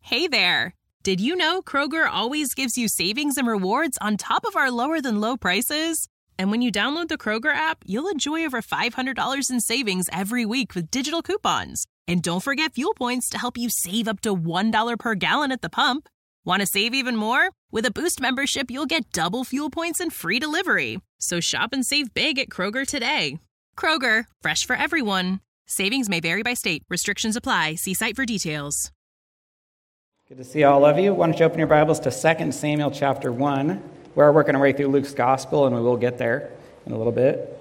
Hey there! Did you know Kroger always gives you savings and rewards on top of our lower-than-low prices? And when you download the Kroger app, you'll enjoy over $500 in savings every week with digital coupons. And don't forget fuel points to help you save up to $1 per gallon at the pump. Want to save even more? With a Boost membership, you'll get double fuel points and free delivery. So shop and save big at Kroger today. Kroger, fresh for everyone. Savings may vary by state. Restrictions apply. See site for details. Good to see all of you. Why don't you open your Bibles to 2 Samuel chapter 1. We're working our way through Luke's gospel, and we will get there in a little bit.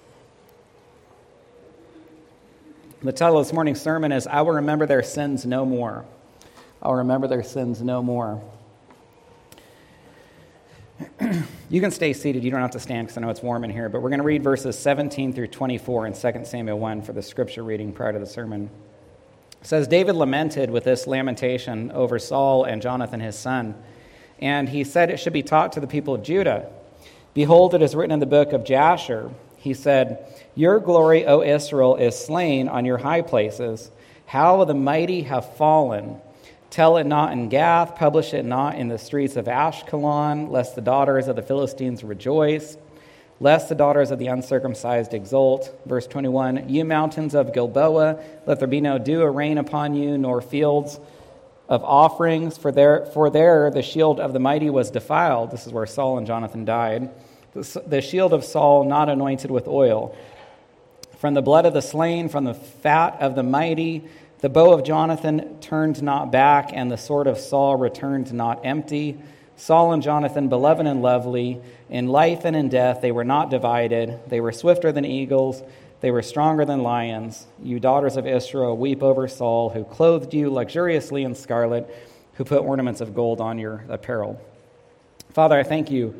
The title of this morning's sermon is, I Will Remember Their Sins No More. I'll remember their sins no more. You can stay seated. You don't have to stand because I know it's warm in here, but we're going to read verses 17 through 24 in 2 Samuel 1 for the scripture reading prior to the sermon. It says, David lamented with this lamentation over Saul and Jonathan his son, and he said it should be taught to the people of Judah. Behold, it is written in the book of Jasher. He said, Your glory, O Israel, is slain on your high places. How the mighty have fallen. Tell it not in Gath, publish it not in the streets of Ashkelon, lest the daughters of the Philistines rejoice, lest the daughters of the uncircumcised exult. Verse 21, You mountains of Gilboa, let there be no dew or rain upon you, nor fields of offerings, for there the shield of the mighty was defiled. This is where Saul and Jonathan died. The shield of Saul not anointed with oil. From the blood of the slain, from the fat of the mighty, the bow of Jonathan turned not back, and the sword of Saul returned not empty. Saul and Jonathan, beloved and lovely, in life and in death, they were not divided. They were swifter than eagles. They were stronger than lions. You daughters of Israel, weep over Saul, who clothed you luxuriously in scarlet, who put ornaments of gold on your apparel. Father, I thank you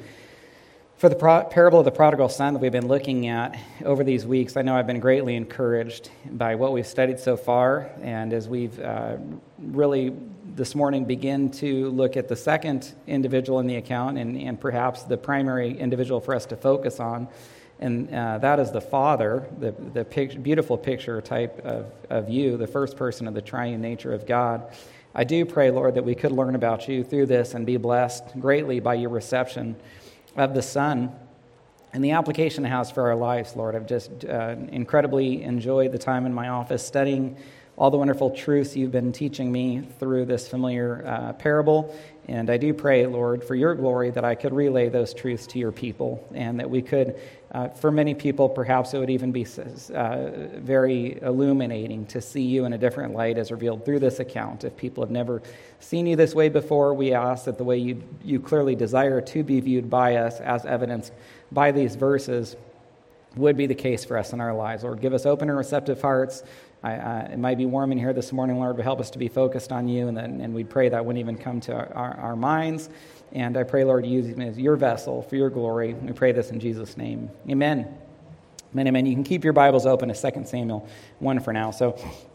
for the parable of the prodigal son that we've been looking at over these weeks. I know I've been greatly encouraged by what we've studied so far, and as we've really this morning begin to look at the second individual in the account and perhaps the primary individual for us to focus on, and that is the Father, the beautiful picture type of you, the first person of the triune nature of God. I do pray, Lord, that we could learn about you through this and be blessed greatly by your reception of the Son and the application it has for our lives, Lord. I've just incredibly enjoyed the time in my office studying all the wonderful truths you've been teaching me through this familiar parable. And I do pray, Lord, for your glory, that I could relay those truths to your people, and that we could, for many people, perhaps it would even be very illuminating to see you in a different light as revealed through this account. If people have never seen you this way before, we ask that the way you clearly desire to be viewed by us, as evidenced by these verses, would be the case for us in our lives. Lord, give us open and receptive hearts. It might be warm in here this morning, Lord, but help us to be focused on you, and we pray that wouldn't even come to our minds. And I pray, Lord, use me as your vessel for your glory. We pray this in Jesus' name. Amen. Amen, amen. You can keep your Bibles open to 2 Samuel 1 for now. So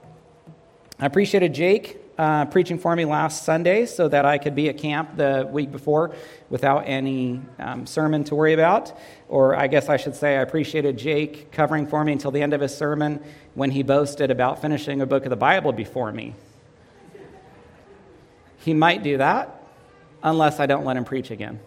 I appreciated Jake preaching for me last Sunday so that I could be at camp the week before without any sermon to worry about. Or I guess I should say I appreciated Jake covering for me until the end of his sermon when he boasted about finishing a book of the Bible before me. He might do that unless I don't let him preach again.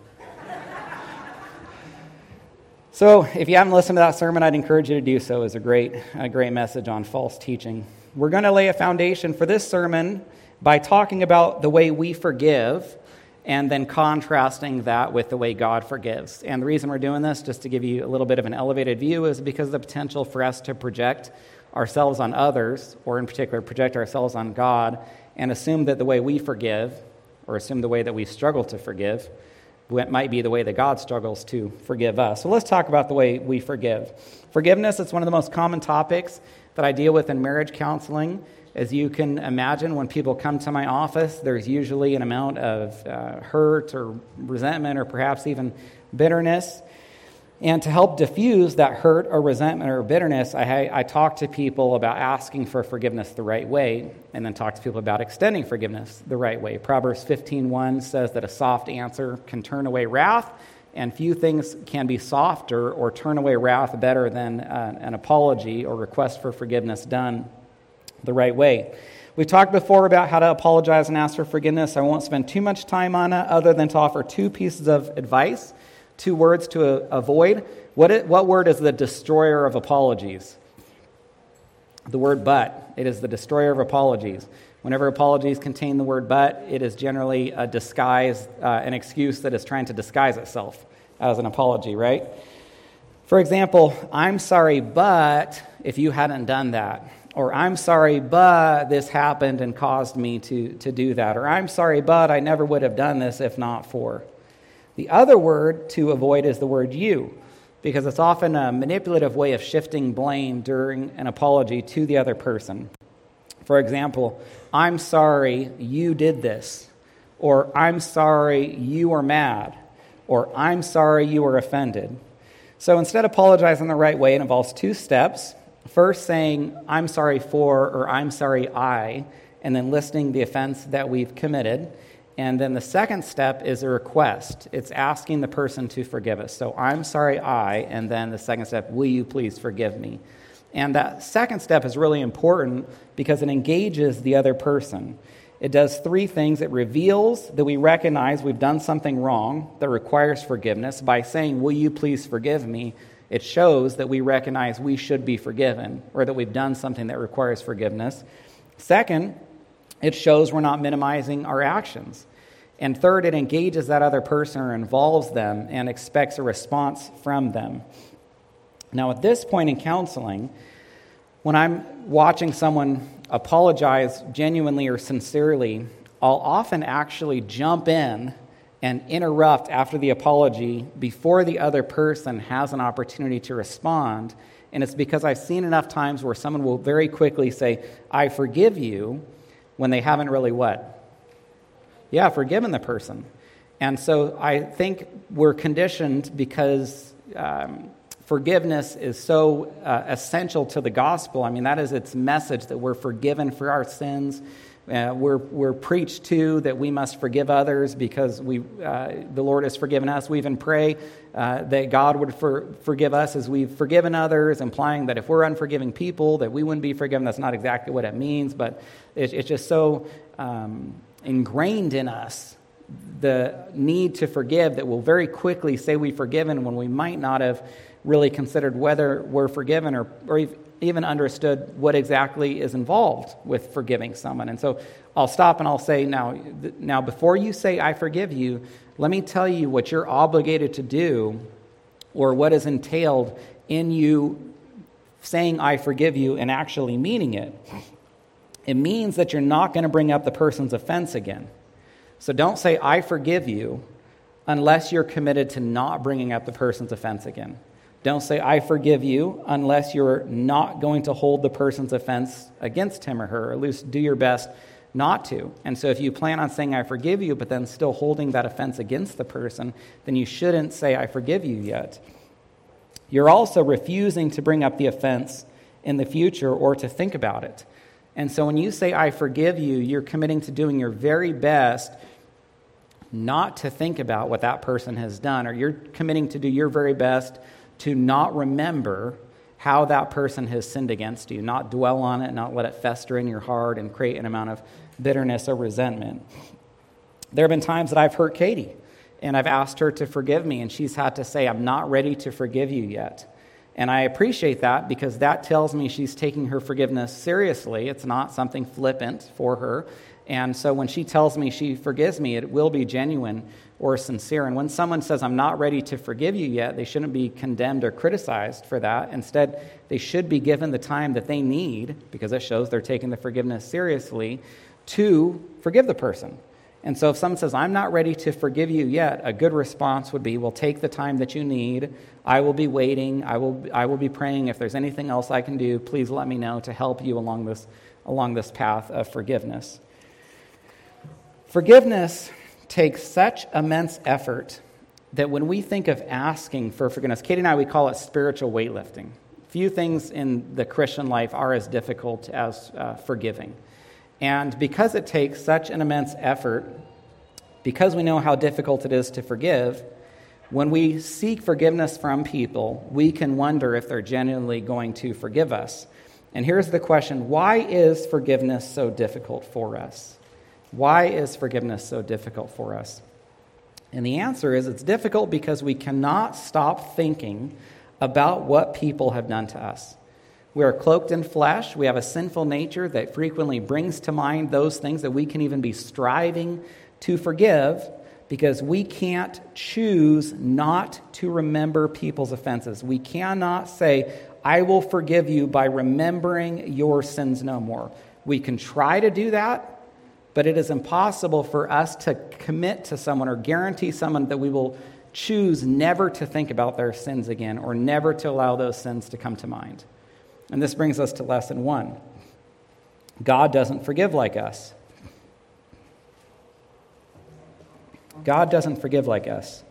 So if you haven't listened to that sermon, I'd encourage you to do so. It's a great message on false teaching. We're going to lay a foundation for this sermon by talking about the way we forgive and then contrasting that with the way God forgives. And the reason we're doing this, just to give you a little bit of an elevated view, is because of the potential for us to project ourselves on others, or in particular project ourselves on God, and assume that the way we forgive, or assume the way that we struggle to forgive, might be the way that God struggles to forgive us. So let's talk about the way we forgive. Forgiveness is one of the most common topics that I deal with in marriage counseling. As you can imagine, when people come to my office, there's usually an amount of hurt or resentment or perhaps even bitterness. And to help diffuse that hurt or resentment or bitterness, I talk to people about asking for forgiveness the right way, and then talk to people about extending forgiveness the right way. Proverbs 15:1 says that a soft answer can turn away wrath, and few things can be softer or turn away wrath better than an apology or request for forgiveness done the right way. We talked before about how to apologize and ask for forgiveness. I won't spend too much time on it other than to offer two pieces of advice, two words to avoid. What word is the destroyer of apologies? The word but. It is the destroyer of apologies. Whenever apologies contain the word but, it is generally a disguise, an excuse that is trying to disguise itself as an apology, right? For example, I'm sorry, but if you hadn't done that. Or I'm sorry, but this happened and caused me to do that. Or I'm sorry, but I never would have done this if not for. The other word to avoid is the word you, because it's often a manipulative way of shifting blame during an apology to the other person. For example, I'm sorry you did this. Or I'm sorry you were mad. Or I'm sorry you were offended. So instead of apologizing the right way, it involves two steps. First, saying, I'm sorry for, or I'm sorry I, and then listing the offense that we've committed. And then the second step is a request. It's asking the person to forgive us. So, I'm sorry I, and then the second step, will you please forgive me? And that second step is really important because it engages the other person. It does three things. It reveals that we recognize we've done something wrong that requires forgiveness. By saying, will you please forgive me? It shows that we recognize we should be forgiven, or that we've done something that requires forgiveness. Second, it shows we're not minimizing our actions. And third, it engages that other person or involves them and expects a response from them. Now, at this point in counseling, when I'm watching someone apologize genuinely or sincerely, I'll often actually jump in and interrupt after the apology before the other person has an opportunity to respond. And it's because I've seen enough times where someone will very quickly say, I forgive you, when they haven't really what? Yeah, forgiven the person. And so I think we're conditioned because forgiveness is so essential to the gospel. I mean, that is its message, that we're forgiven for our sins. We're preached to that we must forgive others because the Lord has forgiven us. We even pray that God would forgive us as we've forgiven others, implying that if we're unforgiving people, that we wouldn't be forgiven. That's not exactly what it means, but it's just so ingrained in us, the need to forgive, that we'll very quickly say we've forgiven when we might not have really considered whether we're forgiven or even understood what exactly is involved with forgiving someone. And so I'll stop and I'll say, now before you say I forgive you, let me tell you what you're obligated to do, or what is entailed in you saying I forgive you and actually meaning it. It means that you're not going to bring up the person's offense again. So don't say I forgive you unless you're committed to not bringing up the person's offense again. Don't say, I forgive you, unless you're not going to hold the person's offense against him or her, or at least do your best not to. And so if you plan on saying, I forgive you, but then still holding that offense against the person, then you shouldn't say, I forgive you yet. You're also refusing to bring up the offense in the future or to think about it. And so when you say, I forgive you, you're committing to doing your very best not to think about what that person has done, or you're committing to do your very best to not remember how that person has sinned against you, not dwell on it, not let it fester in your heart and create an amount of bitterness or resentment. There have been times that I've hurt Katie, and I've asked her to forgive me, and she's had to say, I'm not ready to forgive you yet. And I appreciate that, because that tells me she's taking her forgiveness seriously. It's not something flippant for her. And so when she tells me she forgives me, it will be genuine or sincere. And when someone says, I'm not ready to forgive you yet, they shouldn't be condemned or criticized for that. Instead, they should be given the time that they need, because it shows they're taking the forgiveness seriously, to forgive the person. And so if someone says, I'm not ready to forgive you yet, a good response would be, well, take the time that you need. I will be waiting. I will be praying. If there's anything else I can do, please let me know to help you along this path of forgiveness. Forgiveness takes such immense effort that when we think of asking for forgiveness, Katie and I, we call it spiritual weightlifting. Few things in the Christian life are as difficult as forgiving. And because it takes such an immense effort, because we know how difficult it is to forgive, when we seek forgiveness from people, we can wonder if they're genuinely going to forgive us. And here's the question: why is forgiveness so difficult for us? Why is forgiveness so difficult for us? And the answer is it's difficult because we cannot stop thinking about what people have done to us. We are cloaked in flesh. We have a sinful nature that frequently brings to mind those things that we can even be striving to forgive, because we can't choose not to remember people's offenses. We cannot say, I will forgive you by remembering your sins no more. We can try to do that, but it is impossible for us to commit to someone or guarantee someone that we will choose never to think about their sins again or never to allow those sins to come to mind. And this brings us to lesson 1. God doesn't forgive like us. God doesn't forgive like us.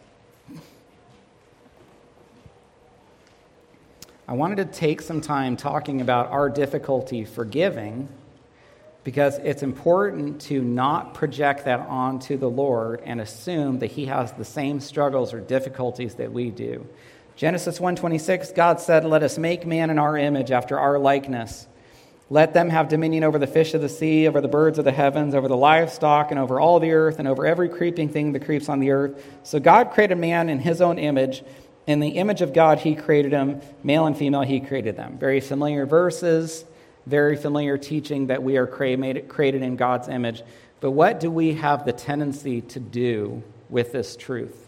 I wanted to take some time talking about our difficulty forgiving, because it's important to not project that onto the Lord and assume that he has the same struggles or difficulties that we do. Genesis 1:26, God said, "Let us make man in our image, after our likeness. Let them have dominion over the fish of the sea, over the birds of the heavens, over the livestock, and over all the earth, and over every creeping thing that creeps on the earth." So God created man in his own image. In the image of God, he created him. Male and female, he created them. Very familiar verses, very familiar teaching that we are created in God's image. But what do we have the tendency to do with this truth?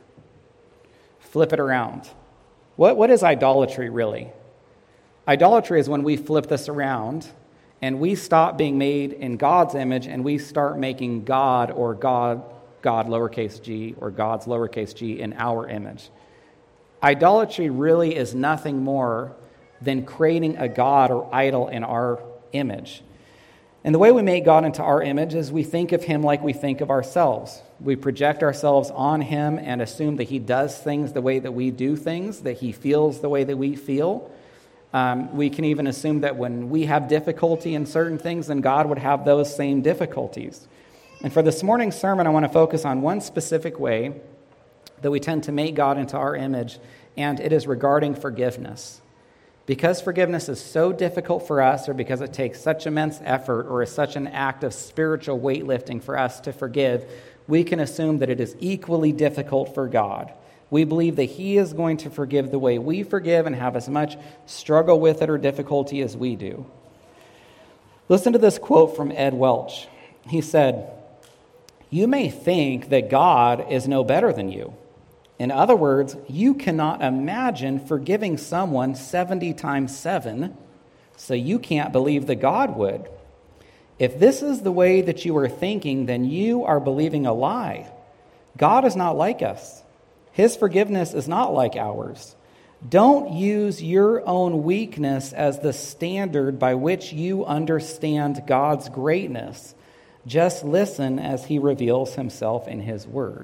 Flip it around. What is idolatry really? Idolatry is when we flip this around and we stop being made in God's image and we start making God or God lowercase g or God's lowercase g in our image. Idolatry really is nothing more than creating a god or idol in our image. And the way we make God into our image is we think of him like we think of ourselves. We project ourselves on him and assume that he does things the way that we do things, that he feels the way that we feel. We can even assume that when we have difficulty in certain things, then God would have those same difficulties. And for this morning's sermon, I want to focus on one specific way that we tend to make God into our image, and it is regarding forgiveness. Because forgiveness is so difficult for us, or because it takes such immense effort or is such an act of spiritual weightlifting for us to forgive, we can assume that it is equally difficult for God. We believe that he is going to forgive the way we forgive and have as much struggle with it or difficulty as we do. Listen to this quote from Ed Welch. He said, "You may think that God is no better than you. In other words, you cannot imagine forgiving someone 70 times 7, so you can't believe that God would. If this is the way that you are thinking, then you are believing a lie. God is not like us. His forgiveness is not like ours. Don't use your own weakness as the standard by which you understand God's greatness. Just listen as he reveals himself in his word."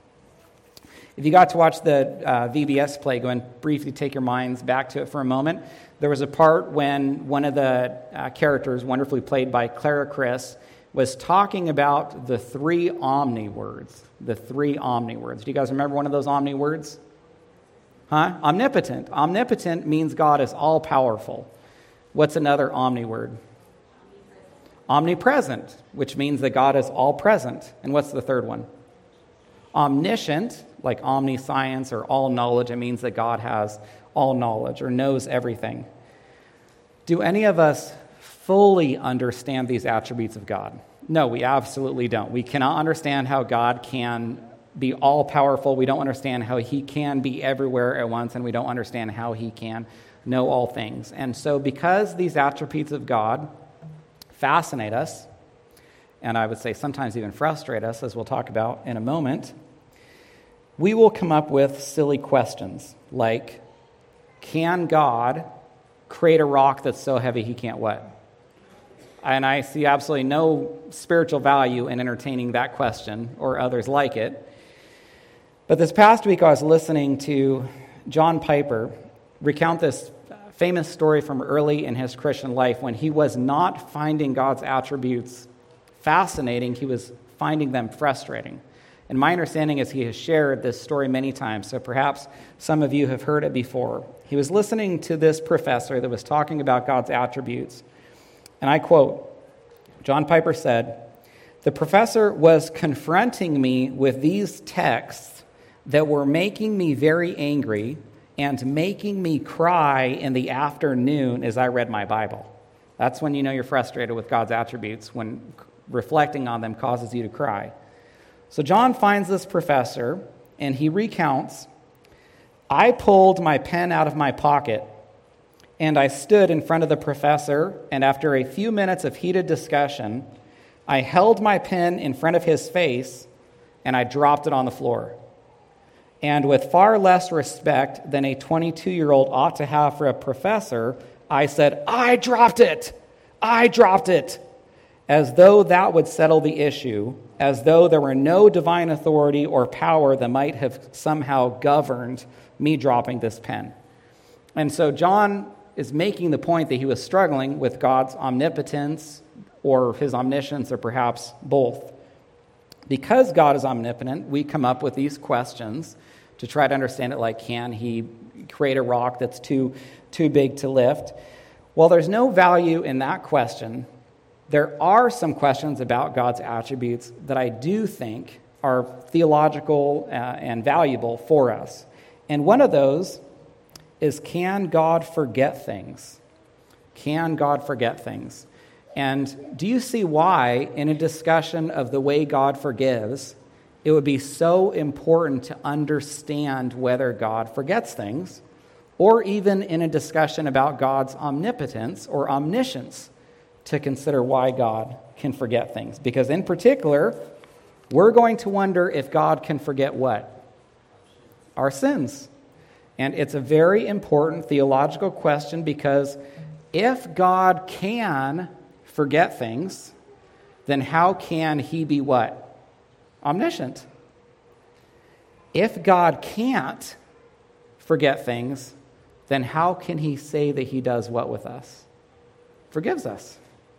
If you got to watch the VBS play, go and briefly take your minds back to it for a moment. There was a part when one of the characters, wonderfully played by Clara Chris, was talking about the 3 omni words. The 3 omni words. Do you guys remember one of those omni words? Omnipotent. Omnipotent means God is all-powerful. What's another omni word? Omnipresent, which means that God is all-present. And what's the third one? Omniscient, like omniscience or all knowledge. It means that God has all knowledge or knows everything. Do any of us fully understand these attributes of God? No, we absolutely don't. We cannot understand how God can be all-powerful. We don't understand how he can be everywhere at once, and we don't understand how he can know all things. And so because these attributes of God fascinate us, and I would say sometimes even frustrate us, as we'll talk about in a moment, we will come up with silly questions like, can God create a rock that's so heavy he can't what? And I see absolutely no spiritual value in entertaining that question or others like it. But this past week I was listening to John Piper recount this famous story from early in his Christian life when he was not finding God's attributes fascinating, he was finding them frustrating. And my understanding is he has shared this story many times, so perhaps some of you have heard it before. He was listening to this professor that was talking about God's attributes, And I quote, John Piper said, "The professor was confronting me with these texts that were making me very angry and making me cry in the afternoon as I read my Bible." That's when you know you're frustrated with God's attributes, when reflecting on them causes you to cry. So John finds this professor, and he recounts, "I pulled my pen out of my pocket, and I stood in front of the professor, and after a few minutes of heated discussion, I held my pen in front of his face, and I dropped it on the floor. And with far less respect than a 22-year-old ought to have for a professor, I said, 'I dropped it! I dropped it!' as though that would settle the issue, as though there were no divine authority or power that might have somehow governed me dropping this pen." And so John is making the point that he was struggling with God's omnipotence or his omniscience, or perhaps both. Because God is omnipotent, we come up with these questions to try to understand it, like, can he create a rock that's too big to lift? Well, there's no value in that question. There are some questions about God's attributes that I do think are theological and valuable for us. And one of those is, can God forget things? Can God forget things? And do you see why, in a discussion of the way God forgives, it would be so important to understand whether God forgets things, or even in a discussion about God's omnipotence or omniscience, to consider why God can forget things? Because in particular, we're going to wonder if God can forget what? Our sins. And it's a very important theological question, because if God can forget things, then how can he be what? Omniscient. If God can't forget things, then how can he say that he does what with us? Forgives us.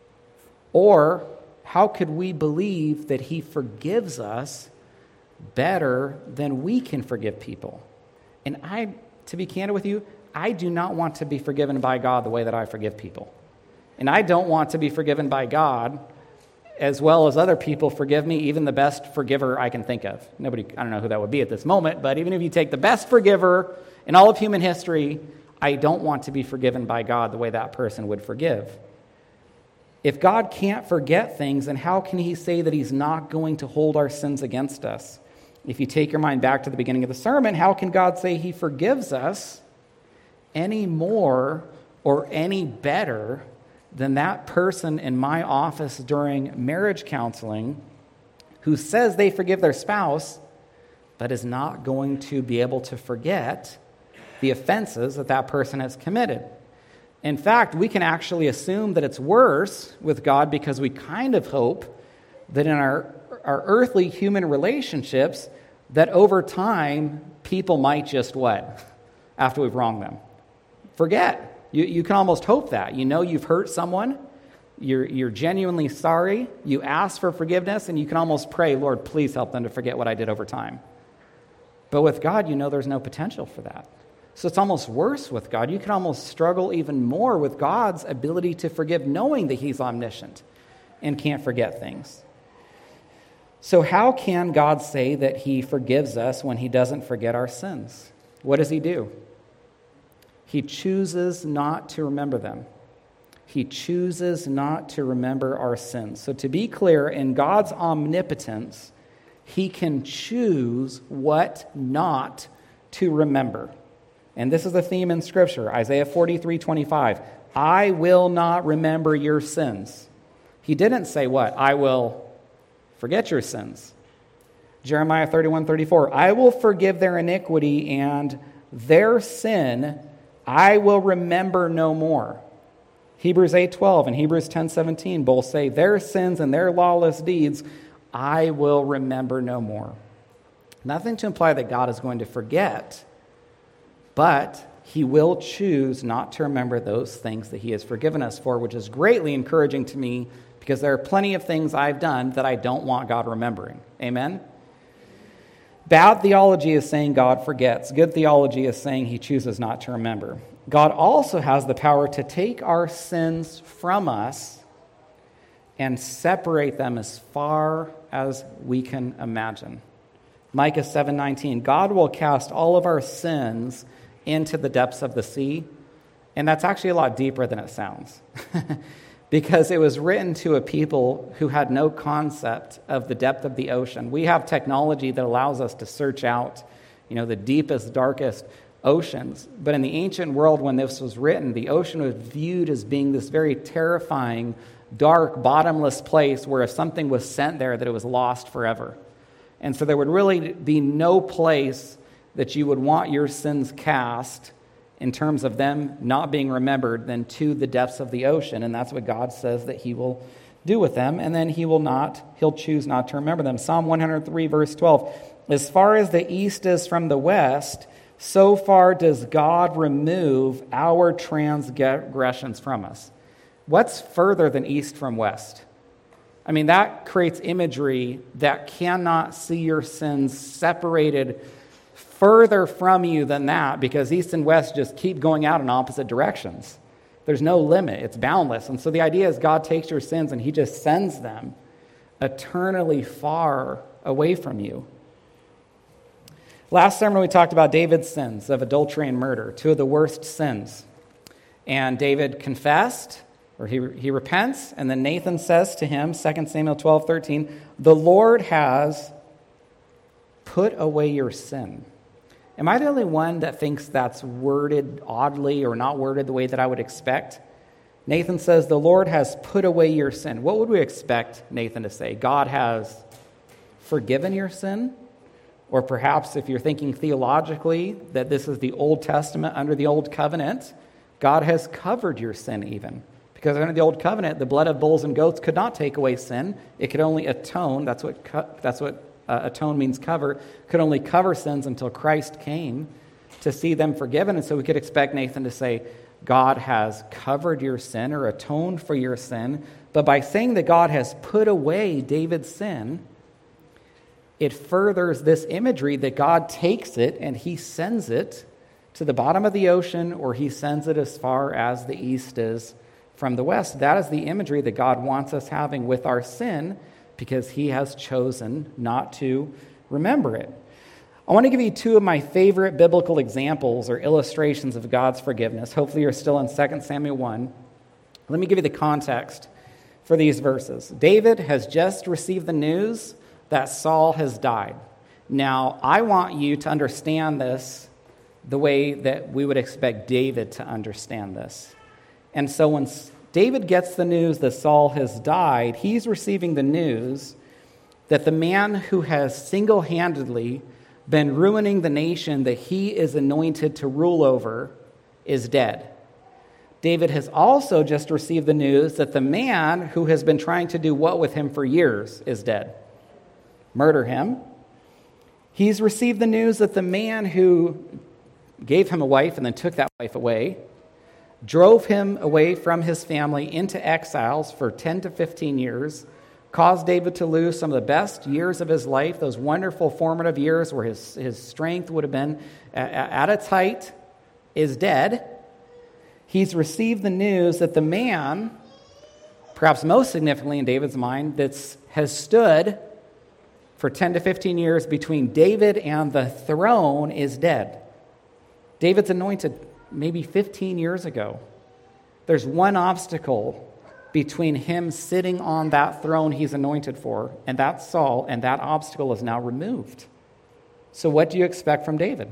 Or how could we believe that he forgives us better than we can forgive people? And to be candid with you, I do not want to be forgiven by God the way that I forgive people. And I don't want to be forgiven by God as well as other people forgive me, even the best forgiver I can think of. I don't know who that would be at this moment, but even if you take the best forgiver in all of human history, I don't want to be forgiven by God the way that person would forgive. If God can't forget things, then how can he say that he's not going to hold our sins against us? If you take your mind back to the beginning of the sermon, how can God say he forgives us any more or any better than that person in my office during marriage counseling who says they forgive their spouse, but is not going to be able to forget the offenses that person has committed? In fact, we can actually assume that it's worse with God, because we kind of hope that in our earthly human relationships, that over time, people might just what? After we've wronged them, forget. You can almost hope that. You know you've hurt someone, you're genuinely sorry, you ask for forgiveness, and you can almost pray, "Lord, please help them to forget what I did over time." But with God, you know there's no potential for that. So it's almost worse with God. You can almost struggle even more with God's ability to forgive, knowing that he's omniscient and can't forget things. So how can God say that he forgives us when he doesn't forget our sins? What does he do? He chooses not to remember them. He chooses not to remember our sins. So to be clear, in God's omnipotence, he can choose what not to remember. And this is a theme in Scripture. Isaiah 43:25. I will not remember your sins. He didn't say what? I will forget your sins. Jeremiah 31:34. I will forgive their iniquity, and their sin I will remember no more. Hebrews 8:12 and Hebrews 10:17 both say, their sins and their lawless deeds I will remember no more. Nothing to imply that God is going to forget, but he will choose not to remember those things that he has forgiven us for, which is greatly encouraging to me, because there are plenty of things I've done that I don't want God remembering. Amen? Bad theology is saying God forgets. Good theology is saying he chooses not to remember. God also has the power to take our sins from us and separate them as far as we can imagine. Micah 7:19, God will cast all of our sins into the depths of the sea. And that's actually a lot deeper than it sounds. Because it was written to a people who had no concept of the depth of the ocean. We have technology that allows us to search out, the deepest, darkest oceans. But in the ancient world, when this was written, the ocean was viewed as being this very terrifying, dark, bottomless place where if something was sent there, that it was lost forever. And so there would really be no place that you would want your sins cast in terms of them not being remembered than to the depths of the ocean. And that's what God says that he will do with them. And then he'll choose not to remember them. Psalm 103, verse 12. As far as the east is from the west, so far does God remove our transgressions from us. What's further than east from west? I mean, that creates imagery that cannot see your sins separated further from you than that, because east and west just keep going out in opposite directions. There's no limit. It's boundless. And so the idea is God takes your sins and he just sends them eternally far away from you. Last sermon we talked about David's sins of adultery and murder, two of the worst sins. And David confessed, or he repents, and then Nathan says to him, 2 Samuel 12:13, the Lord has put away your sin. Am I the only one that thinks that's worded oddly or not worded the way that I would expect? Nathan says, the Lord has put away your sin. What would we expect Nathan to say? God has forgiven your sin? Or perhaps if you're thinking theologically that this is the Old Testament under the Old Covenant, God has covered your sin even. Because under the Old Covenant, the blood of bulls and goats could not take away sin. It could only atone. That's what atone means cover, could only cover sins until Christ came to see them forgiven. And so we could expect Nathan to say, God has covered your sin or atoned for your sin. But by saying that God has put away David's sin, it furthers this imagery that God takes it and he sends it to the bottom of the ocean, or he sends it as far as the east is from the west. That is the imagery that God wants us having with our sin, because he has chosen not to remember it. I want to give you two of my favorite biblical examples or illustrations of God's forgiveness. Hopefully you're still in 2 Samuel 1. Let me give you the context for these verses. David has just received the news that Saul has died. Now, I want you to understand this the way that we would expect David to understand this. And so when David gets the news that Saul has died, he's receiving the news that the man who has single-handedly been ruining the nation that he is anointed to rule over is dead. David has also just received the news that the man who has been trying to do what with him for years is dead. Murder him. He's received the news that the man who gave him a wife and then took that wife away, drove him away from his family into exiles for 10 to 15 years, caused David to lose some of the best years of his life, those wonderful formative years where his strength would have been at its height, is dead. He's received the news that the man, perhaps most significantly in David's mind, that has stood for 10 to 15 years between David and the throne is dead. David's anointed maybe 15 years ago. There's one obstacle between him sitting on that throne he's anointed for, and that's Saul, and that obstacle is now removed. So what do you expect from David?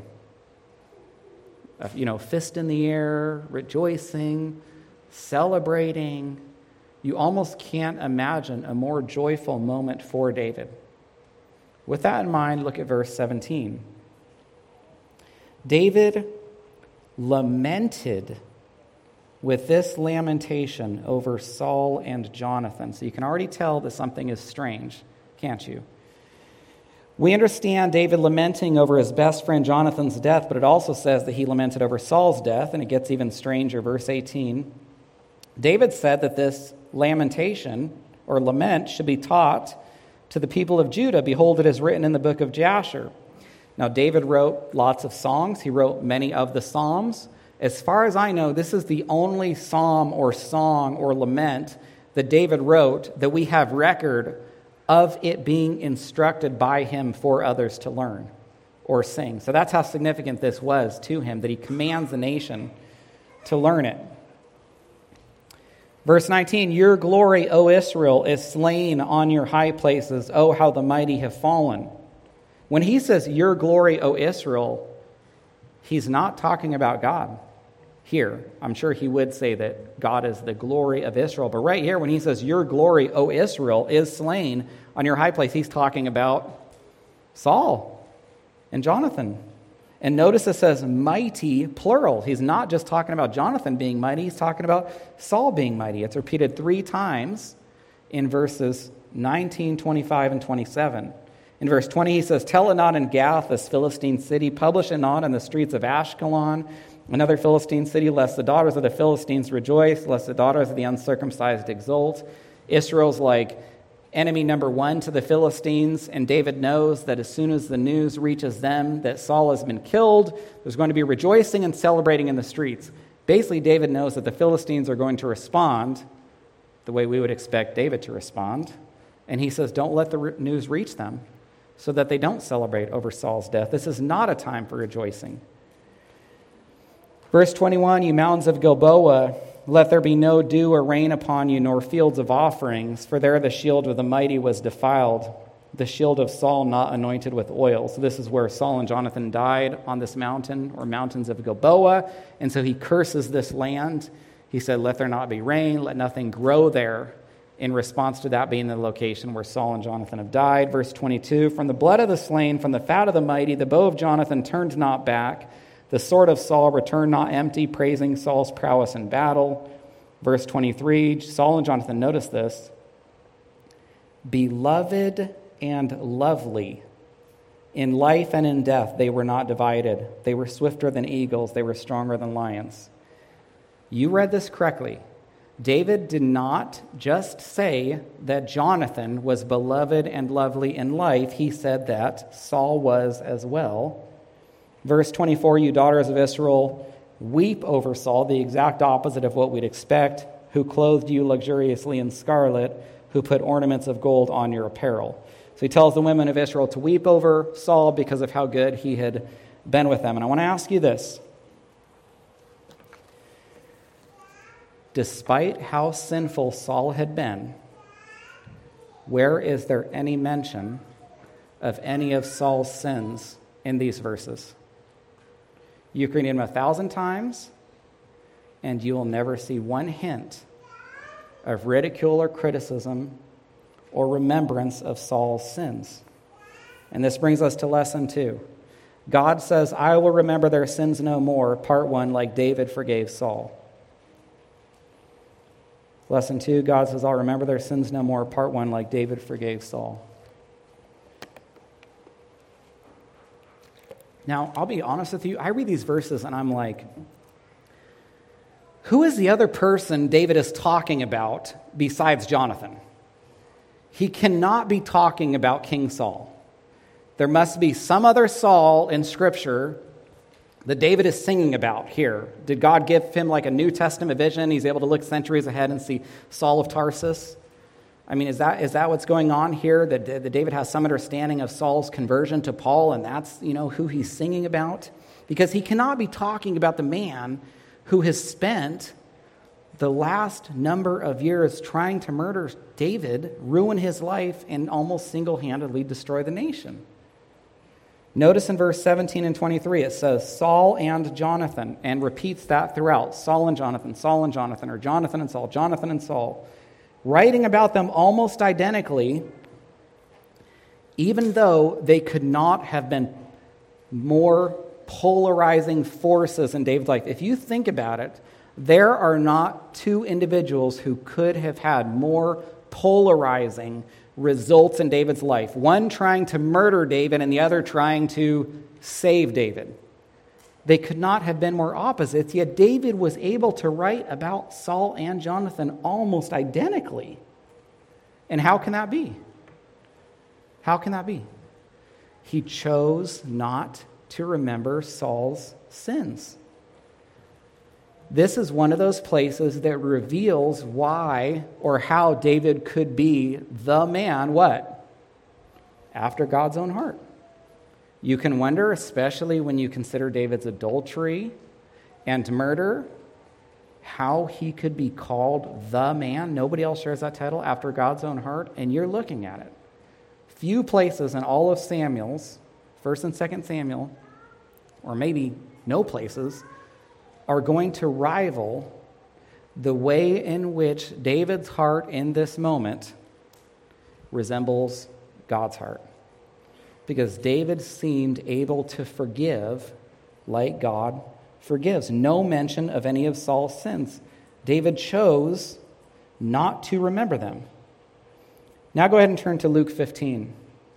Fist in the air, rejoicing, celebrating. You almost can't imagine a more joyful moment for David. With that in mind, look at verse 17. David lamented with this lamentation over Saul and Jonathan. So you can already tell that something is strange, can't you? We understand David lamenting over his best friend Jonathan's death, but it also says that he lamented over Saul's death, and it gets even stranger. Verse 18, David said that this lamentation or lament should be taught to the people of Judah. Behold, it is written in the book of Jasher. Now, David wrote lots of songs. He wrote many of the Psalms. As far as I know, this is the only psalm or song or lament that David wrote that we have record of it being instructed by him for others to learn or sing. So that's how significant this was to him, that he commands the nation to learn it. Verse 19, your glory, O Israel, is slain on your high places. Oh, how the mighty have fallen. When he says, your glory, O Israel, he's not talking about God here. I'm sure he would say that God is the glory of Israel. But right here, when he says, your glory, O Israel, is slain on your high place, he's talking about Saul and Jonathan. And notice it says mighty, plural. He's not just talking about Jonathan being mighty. He's talking about Saul being mighty. It's repeated 3 times in verses 19, 25, and 27. In verse 20, he says, tell it not in Gath, this Philistine city. Publish it not in the streets of Ashkelon, another Philistine city, lest the daughters of the Philistines rejoice, lest the daughters of the uncircumcised exult. Israel's like enemy number 1 to the Philistines, and David knows that as soon as the news reaches them that Saul has been killed, there's going to be rejoicing and celebrating in the streets. Basically, David knows that the Philistines are going to respond the way we would expect David to respond, and he says, don't let the news reach them so that they don't celebrate over Saul's death. This is not a time for rejoicing. Verse 21, you mountains of Gilboa, let there be no dew or rain upon you, nor fields of offerings, for there the shield of the mighty was defiled, the shield of Saul not anointed with oil. So this is where Saul and Jonathan died, on this mountain, or mountains of Gilboa, and so he curses this land. He said, let there not be rain, let nothing grow there, in response to that being the location where Saul and Jonathan have died. Verse 22, from the blood of the slain, from the fat of the mighty, the bow of Jonathan turned not back, the sword of Saul returned not empty, praising Saul's prowess in battle. Verse 23, Saul and Jonathan, notice this, beloved and lovely, in life and in death they were not divided. They were swifter than eagles, they were stronger than lions. You read this correctly. David did not just say that Jonathan was beloved and lovely in life. He said that Saul was as well. Verse 24, you daughters of Israel, weep over Saul, the exact opposite of what we'd expect, who clothed you luxuriously in scarlet, who put ornaments of gold on your apparel. So he tells the women of Israel to weep over Saul because of how good he had been with them. And I want to ask you this. Despite how sinful Saul had been, where is there any mention of any of Saul's sins in these verses? You can read them 1,000 times, and you will never see one hint of ridicule or criticism or remembrance of Saul's sins. And this brings us to lesson 2. God says, I will remember their sins no more, part 1, like David forgave Saul. Lesson 2, God says, I'll remember their sins no more, part 1, like David forgave Saul. Now, I'll be honest with you, I read these verses and I'm like, who is the other person David is talking about besides Jonathan? He cannot be talking about King Saul. There must be some other Saul in Scripture that David is singing about here. Did God give him like a New Testament vision? He's able to look centuries ahead and see Saul of Tarsus. I mean, is that what's going on here? That David has some understanding of Saul's conversion to Paul, and that's, who he's singing about? Because he cannot be talking about the man who has spent the last number of years trying to murder David, ruin his life, and almost single-handedly destroy the nation. Notice in verse 17 and 23, it says, Saul and Jonathan, and repeats that throughout. Saul and Jonathan, or Jonathan and Saul, Jonathan and Saul. Writing about them almost identically, even though they could not have been more polarizing forces in David's life. If you think about it, there are not two individuals who could have had more polarizing results in David's life. One trying to murder David and the other trying to save David. They could not have been more opposites, yet David was able to write about Saul and Jonathan almost identically. And how can that be? How can that be? He chose not to remember Saul's sins. this is one of those places that reveals why or how David could be the man, what? After God's own heart. You can wonder, especially when you consider David's adultery and murder, how he could be called the man. Nobody else shares that title, after God's own heart, and you're looking at it. Few places in all of Samuel's, 1st and 2nd Samuel, or maybe no places, are going to rival the way in which David's heart in this moment resembles God's heart. Because David seemed able to forgive like God forgives. No mention of any of Saul's sins. David chose not to remember them. Now go ahead and turn to Luke 15.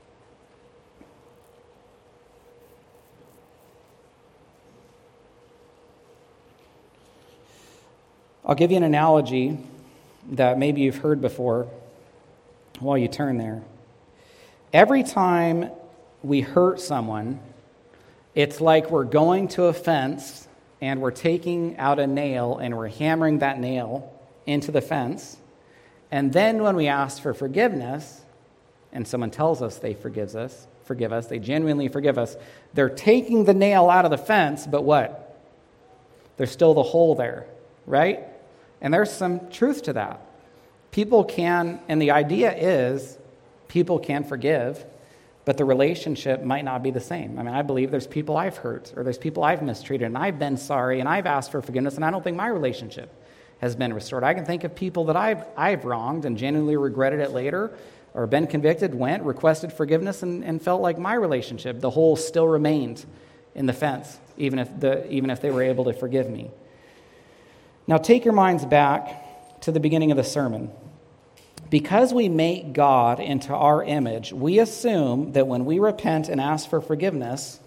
I'll give you an analogy that maybe you've heard before while you turn there. Every time we hurt someone, it's like we're going to a fence and we're taking out a nail and we're hammering that nail into the fence. And then when we ask for forgiveness, and someone tells us they forgive us, they genuinely forgive us, they're taking the nail out of the fence, but what? There's still the hole there, right? And there's some truth to that. People can, and the idea is, people can forgive, but the relationship might not be the same. I mean, I believe there's people I've hurt, or there's people I've mistreated, and I've been sorry, and I've asked for forgiveness, and I don't think my relationship has been restored. I can think of people that I've wronged and genuinely regretted it later, or been convicted, went, requested forgiveness, and felt like my relationship, the hole still remained in the fence, even if they were able to forgive me. Now take your minds back to the beginning of the sermon. Because we make God into our image, we assume that when we repent and ask for forgiveness,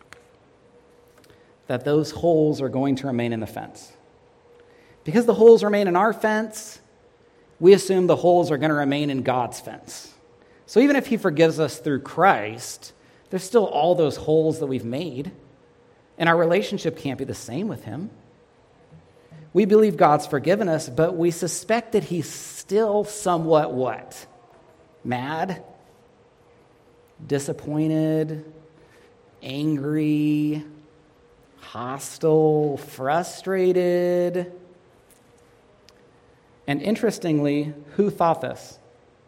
that those holes are going to remain in the fence. Because the holes remain in our fence, we assume the holes are going to remain in God's fence. So even if he forgives us through Christ, there's still all those holes that we've made, and our relationship can't be the same with him. We believe God's forgiven us, but we suspect that he's still somewhat what? Mad? Disappointed? Angry? Hostile? Frustrated? And interestingly, who thought this?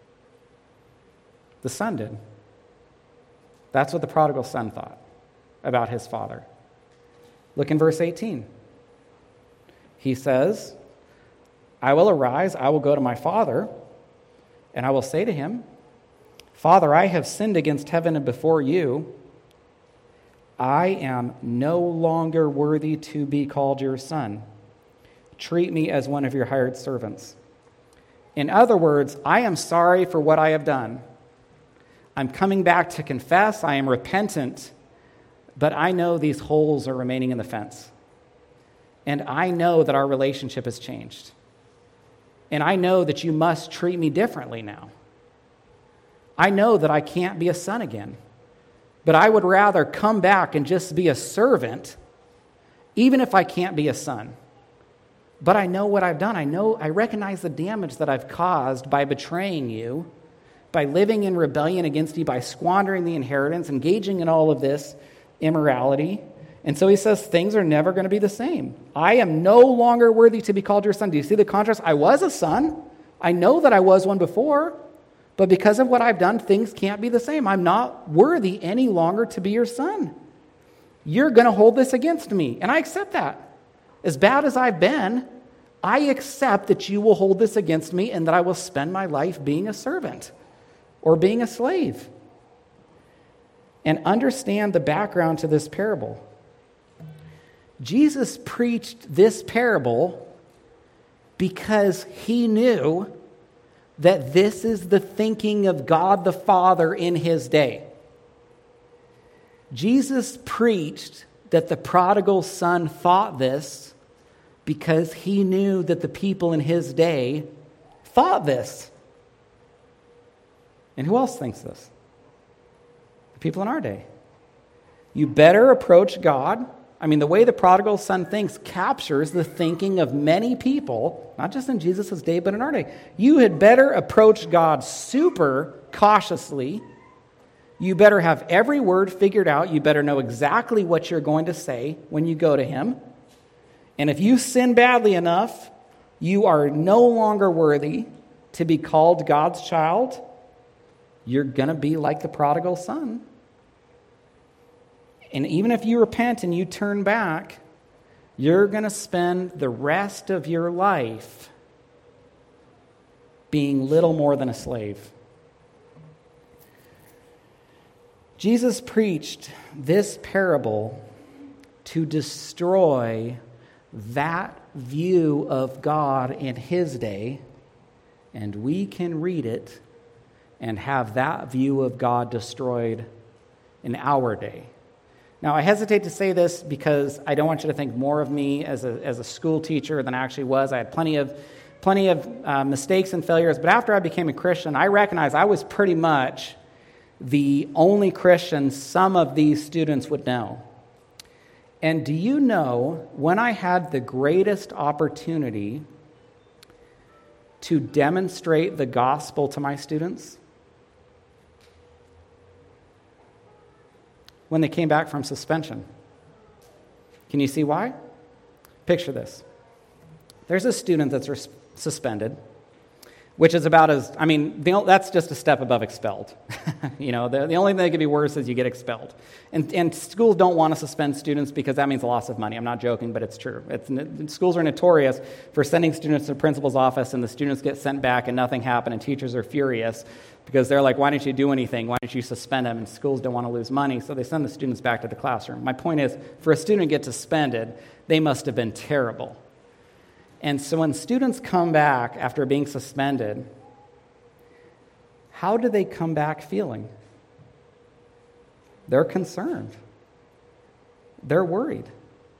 The son did. That's what the prodigal son thought about his father. Look in verse 18. He says, I will arise, I will go to my father, and I will say to him, Father, I have sinned against heaven and before you. I am no longer worthy to be called your son. Treat me as one of your hired servants. In other words, I am sorry for what I have done. I'm coming back to confess. I am repentant, but I know these holes are remaining in the fence. And I know that our relationship has changed. And I know that you must treat me differently now. I know that I can't be a son again. But I would rather come back and just be a servant, even if I can't be a son. But I know what I've done. I recognize the damage that I've caused by betraying you, by living in rebellion against you, by squandering the inheritance, engaging in all of this immorality. And so he says, things are never going to be the same. I am no longer worthy to be called your son. Do you see the contrast? I was a son. I know that I was one before. But because of what I've done, things can't be the same. I'm not worthy any longer to be your son. You're going to hold this against me. And I accept that. As bad as I've been, I accept that you will hold this against me and that I will spend my life being a servant or being a slave. And understand the background to this parable. Jesus preached this parable because he knew that this is the thinking of God the Father in his day. Jesus preached that the prodigal son thought this because he knew that the people in his day thought this. And who else thinks this? The people in our day. You better approach God I mean, the way the prodigal son thinks captures the thinking of many people, not just in Jesus' day, but in our day. You had better approach God super cautiously. You better have every word figured out. You better know exactly what you're going to say when you go to him. And if you sin badly enough, you are no longer worthy to be called God's child. You're going to be like the prodigal son. And even if you repent and you turn back, you're going to spend the rest of your life being little more than a slave. Jesus preached this parable to destroy that view of God in his day, and we can read it and have that view of God destroyed in our day. Now, I hesitate to say this because I don't want you to think more of me as a school teacher than I actually was. I had plenty of mistakes and failures, but after I became a Christian, I recognized I was pretty much the only Christian some of these students would know. And do you know, when I had the greatest opportunity to demonstrate the gospel to my students? When they came back from suspension. Can you see why? Picture this. There's a student that's suspended, which is about as, that's just a step above expelled. The only thing that could be worse is you get expelled. And schools don't want to suspend students because that means a loss of money. I'm not joking, but it's true. Schools are notorious for sending students to the principal's office, and the students get sent back and nothing happened, and teachers are furious because they're like, why didn't you do anything? Why didn't you suspend them? And schools don't want to lose money, so they send the students back to the classroom. My point is, for a student to get suspended, they must have been terrible. And so when students come back after being suspended, how do they come back feeling? They're concerned. They're worried.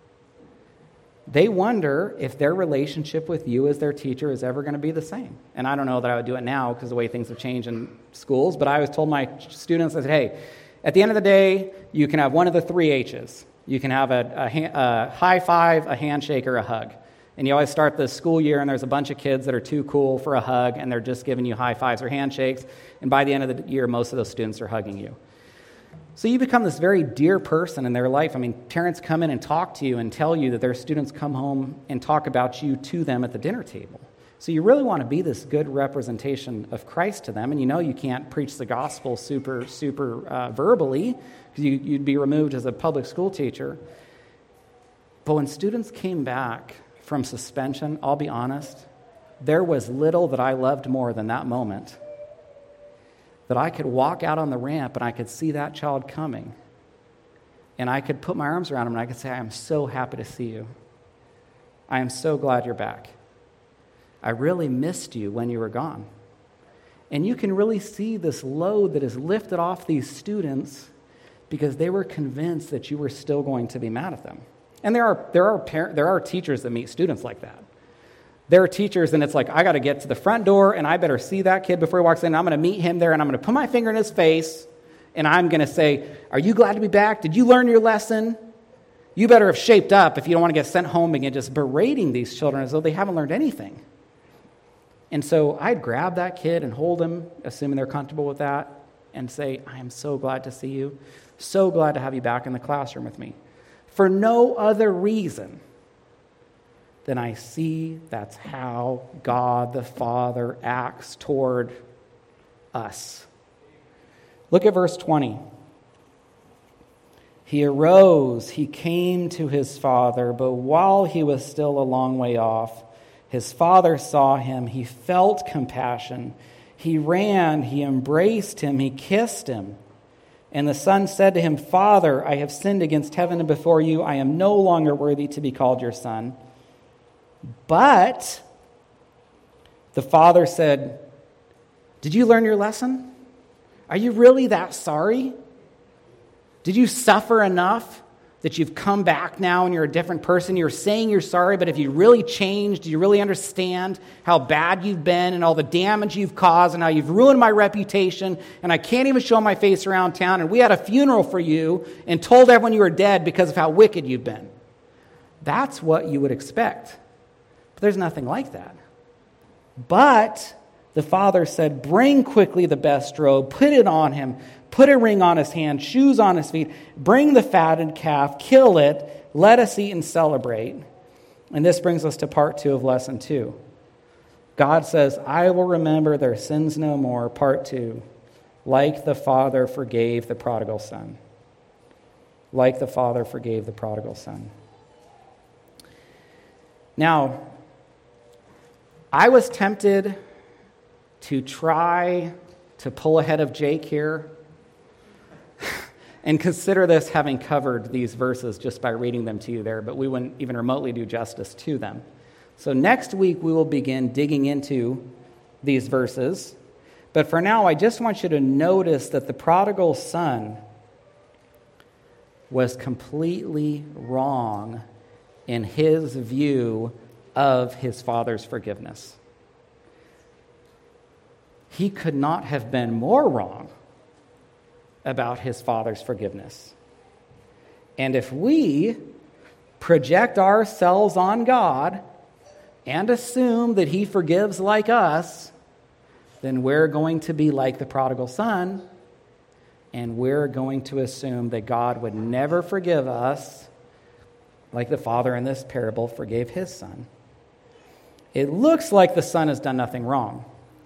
They wonder if their relationship with you as their teacher is ever going to be the same. And I don't know that I would do it now because the way things have changed in schools, but I always told my students, I said, hey, at the end of the day, you can have one of the 3 H's. You can have a high five, a handshake, or a hug. And you always start the school year, and there's a bunch of kids that are too cool for a hug, and they're just giving you high fives or handshakes. And by the end of the year, most of those students are hugging you. So you become this very dear person in their life. Parents come in and talk to you and tell you that their students come home and talk about you to them at the dinner table. So you really want to be this good representation of Christ to them. And you can't preach the gospel super verbally because you'd be removed as a public school teacher. But when students came back from suspension, I'll be honest, there was little that I loved more than that moment. That I could walk out on the ramp and I could see that child coming. And I could put my arms around him and I could say, I am so happy to see you. I am so glad you're back. I really missed you when you were gone. And you can really see this load that is lifted off these students because they were convinced that you were still going to be mad at them. And there are teachers that meet students like that. There are teachers, and it's like, I got to get to the front door, and I better see that kid before he walks in. I'm going to meet him there, and I'm going to put my finger in his face, and I'm going to say, are you glad to be back? Did you learn your lesson? You better have shaped up if you don't want to get sent home again, just berating these children as though they haven't learned anything. And so I'd grab that kid and hold him, assuming they're comfortable with that, and say, I am so glad to see you. So glad to have you back in the classroom with me. For no other reason than I see that's how God the Father acts toward us. Look at verse 20. He arose, he came to his father, but while he was still a long way off, his father saw him, he felt compassion. He ran, he embraced him, he kissed him. And the son said to him, Father, I have sinned against heaven and before you. I am no longer worthy to be called your son. But the father said, did you learn your lesson? Are you really that sorry? Did you suffer enough that you've come back now and you're a different person. You're saying you're sorry, but if you really changed, do you really understand how bad you've been and all the damage you've caused and how you've ruined my reputation and I can't even show my face around town and we had a funeral for you and told everyone you were dead because of how wicked you've been? That's what you would expect. But there's nothing like that. But the father said, bring quickly the best robe, put it on him, put a ring on his hand, shoes on his feet, bring the fattened calf, kill it, let us eat and celebrate. And this brings us to part 2 of lesson 2. God says, I will remember their sins no more. Part 2, like the father forgave the prodigal son. Like the father forgave the prodigal son. Now, I was tempted to try to pull ahead of Jake here and consider this having covered these verses just by reading them to you there, but we wouldn't even remotely do justice to them. So next week we will begin digging into these verses. But for now, I just want you to notice that the prodigal son was completely wrong in his view of his father's forgiveness. He could not have been more wrong about his father's forgiveness. And if we project ourselves on God and assume that he forgives like us, then we're going to be like the prodigal son, and we're going to assume that God would never forgive us like the father in this parable forgave his son. It looks like the son has done nothing wrong.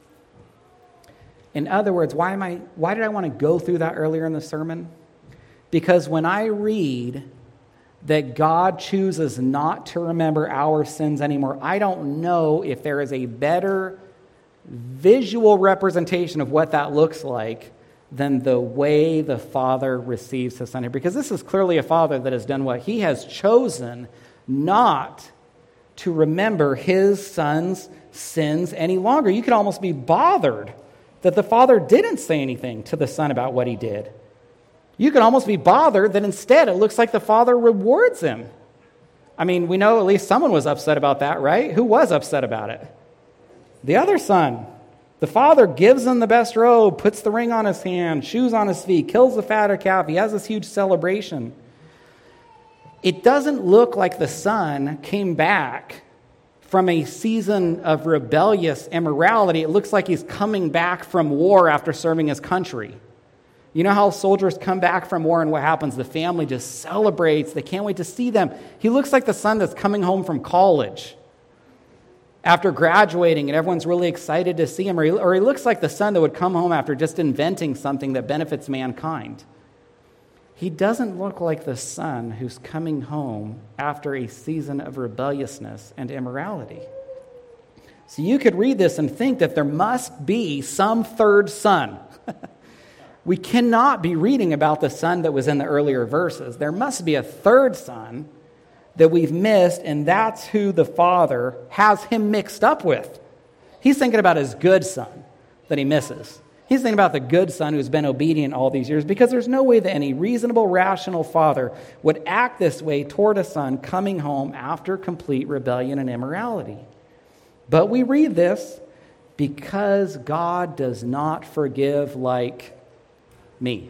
In other words, why did I want to go through that earlier in the sermon? Because when I read that God chooses not to remember our sins anymore, I don't know if there is a better visual representation of what that looks like than the way the father receives his son here. Because this is clearly a father that has done what? He has chosen not to remember his son's sins any longer. You could almost be bothered that the father didn't say anything to the son about what he did. You could almost be bothered that instead it looks like the father rewards him. I mean, we know at least someone was upset about that, right? Who was upset about it? The other son. The father gives him the best robe, puts the ring on his hand, shoes on his feet, kills the fatted calf. He has this huge celebration. It doesn't look like the son came back from a season of rebellious immorality. It looks like he's coming back from war after serving his country. You know how soldiers come back from war and what happens? The family just celebrates. They can't wait to see them. He looks like the son that's coming home from college after graduating and everyone's really excited to see him. Or he looks like the son that would come home after just inventing something that benefits mankind. He doesn't look like the son who's coming home after a season of rebelliousness and immorality. So you could read this and think that there must be some third son. We cannot be reading about the son that was in the earlier verses. There must be a third son that we've missed, and that's who the father has him mixed up with. He's thinking about his good son that he misses. He's thinking about the good son who's been obedient all these years, because there's no way that any reasonable, rational father would act this way toward a son coming home after complete rebellion and immorality. But we read this because God does not forgive like me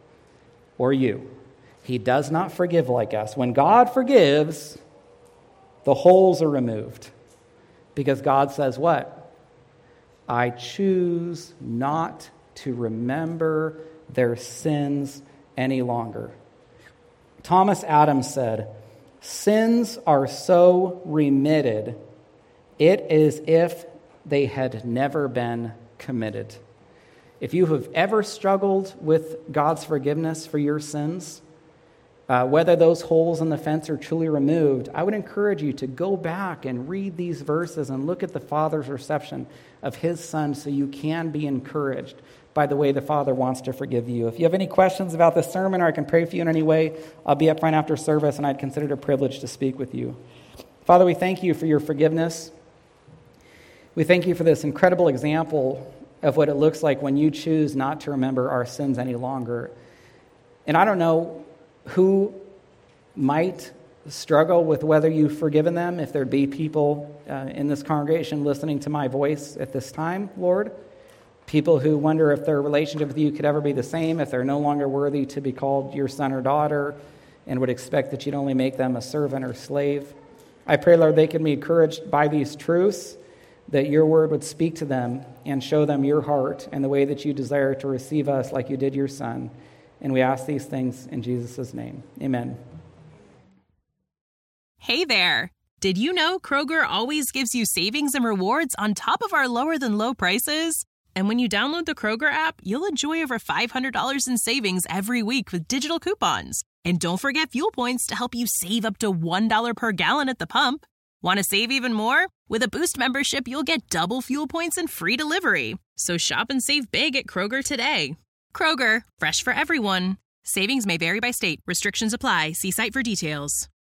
or you. He does not forgive like us. When God forgives, the holes are removed. Because God says what? I choose not to remember their sins any longer. Thomas Adams said, sins are so remitted, it is if they had never been committed. If you have ever struggled with God's forgiveness for your sins, whether those holes in the fence are truly removed, I would encourage you to go back and read these verses and look at the Father's reception of his Son so you can be encouraged by the way the Father wants to forgive you. If you have any questions about this sermon or I can pray for you in any way, I'll be up front after service, and I'd consider it a privilege to speak with you. Father, we thank you for your forgiveness. We thank you for this incredible example of what it looks like when you choose not to remember our sins any longer. And I don't know who might struggle with whether you've forgiven them, if there'd be people in this congregation listening to my voice at this time, Lord, people who wonder if their relationship with you could ever be the same, if they're no longer worthy to be called your son or daughter, and would expect that you'd only make them a servant or slave. I pray, Lord, they can be encouraged by these truths, that your word would speak to them and show them your heart and the way that you desire to receive us like you did your son. And we ask these things in Jesus' name. Amen. Hey there! Did you know Kroger always gives you savings and rewards on top of our lower-than-low prices? And when you download the Kroger app, you'll enjoy over $500 in savings every week with digital coupons. And don't forget fuel points to help you save up to $1 per gallon at the pump. Want to save even more? With a Boost membership, you'll get double fuel points and free delivery. So shop and save big at Kroger today. Kroger, fresh for everyone. Savings may vary by state. Restrictions apply. See site for details.